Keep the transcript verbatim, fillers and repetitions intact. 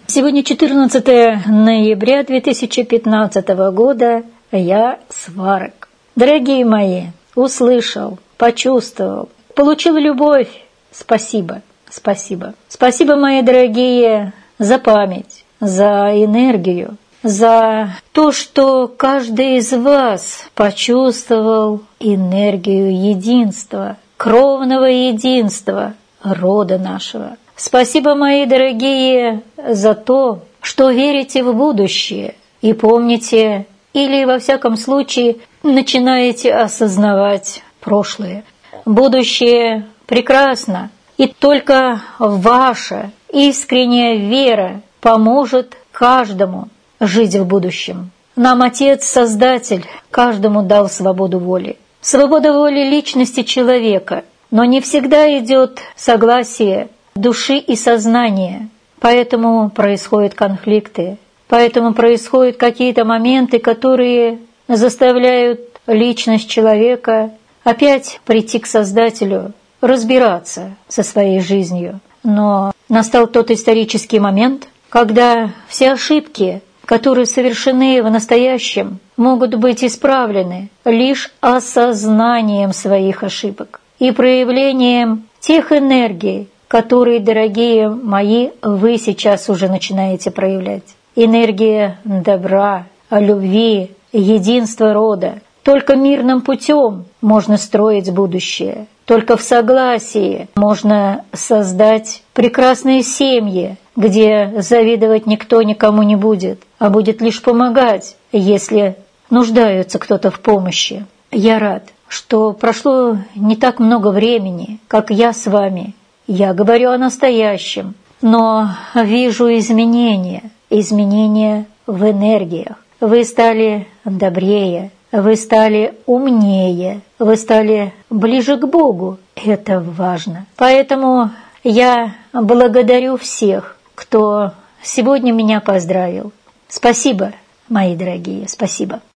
Сегодня четырнадцатое ноября две тысячи пятнадцатого года, я Сварог. Дорогие мои, услышал, почувствовал, получил любовь. Спасибо, спасибо. Спасибо, мои дорогие, за память, за энергию, за то, что каждый из вас почувствовал энергию единства, кровного единства рода нашего. Спасибо, мои дорогие, за то, что верите в будущее и помните, или, во всяком случае, начинаете осознавать прошлое. Будущее прекрасно, и только ваша искренняя вера поможет каждому жить в будущем. Нам Отец-Создатель каждому дал свободу воли. Свобода воли личности человека, но не всегда идет согласие души и сознания, поэтому происходят конфликты, поэтому происходят какие-то моменты, которые заставляют личность человека опять прийти к Создателю, разбираться со своей жизнью. Но настал тот исторический момент, когда все ошибки, которые совершены в настоящем, могут быть исправлены лишь осознанием своих ошибок и проявлением тех энергий, которые, дорогие мои, вы сейчас уже начинаете проявлять. Энергия добра, любви, единства рода. Только мирным путем можно строить будущее. Только в согласии можно создать прекрасные семьи, где завидовать никто никому не будет, а будет лишь помогать, если нуждается кто-то в помощи. Я рад, что прошло не так много времени, как я с вами. Я говорю о настоящем, но вижу изменения, изменения в энергиях. Вы стали добрее, вы стали умнее, вы стали ближе к Богу. Это важно. Поэтому я благодарю всех, кто сегодня меня поздравил. Спасибо, мои дорогие, спасибо.